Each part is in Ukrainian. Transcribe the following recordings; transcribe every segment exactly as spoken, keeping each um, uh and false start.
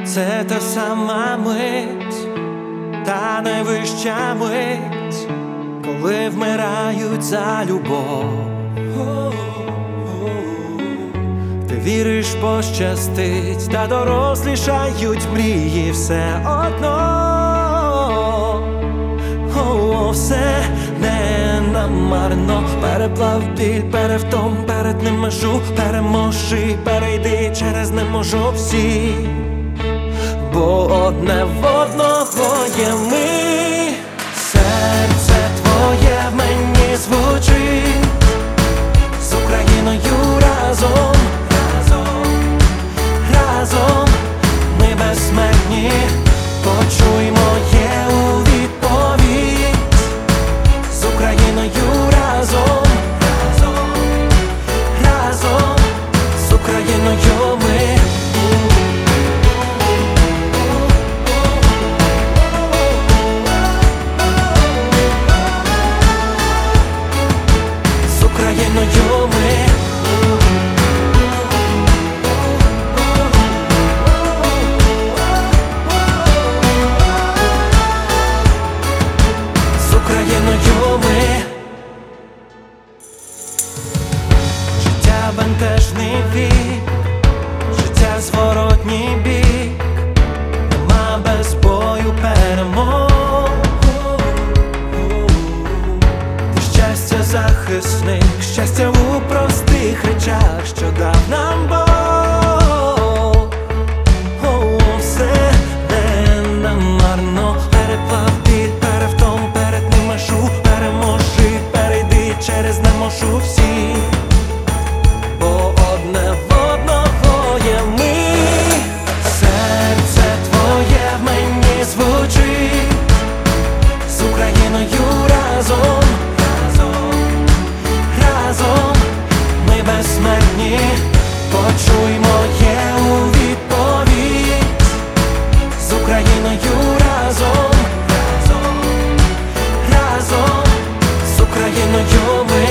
Це та сама мить, та найвища мить, коли вмирають за любов. Ти віриш, пощастить, та дорослішають мрії все одно. О, все не намарно. Переплав біль, перевтом, перетни межу, переможи, перейди через не можу всі. Бо одне в одного є ми. Серце твоє в мені звучить, з Україною разом, разом, разом ми безсмертні. Почуй моє у відповідь, з Україною разом, разом, разом, з Україною ми. Життя бентежний вік, життя зворотній бік, нема без бою перемог. Ти щастя захисник, щастя у простих речах, що дав нам Бог. О, все не намарно. Переплав біль, перевтом, перетни межу, переможи, перейди через не можу всі. Разом, разом, разом ми безсмертні. Почуй моє у відповідь, з Україною разом, разом, разом, з Україною ми.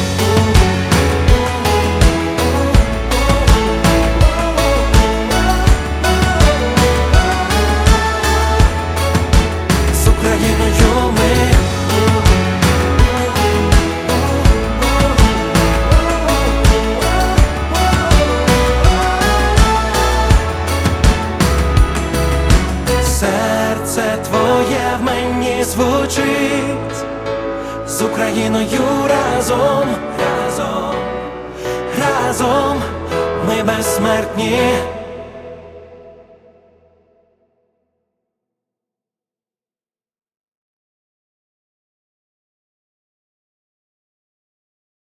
З Україною ми. Серце твоє в мені звучить, з Україною разом, разом, разом ми безсмертні.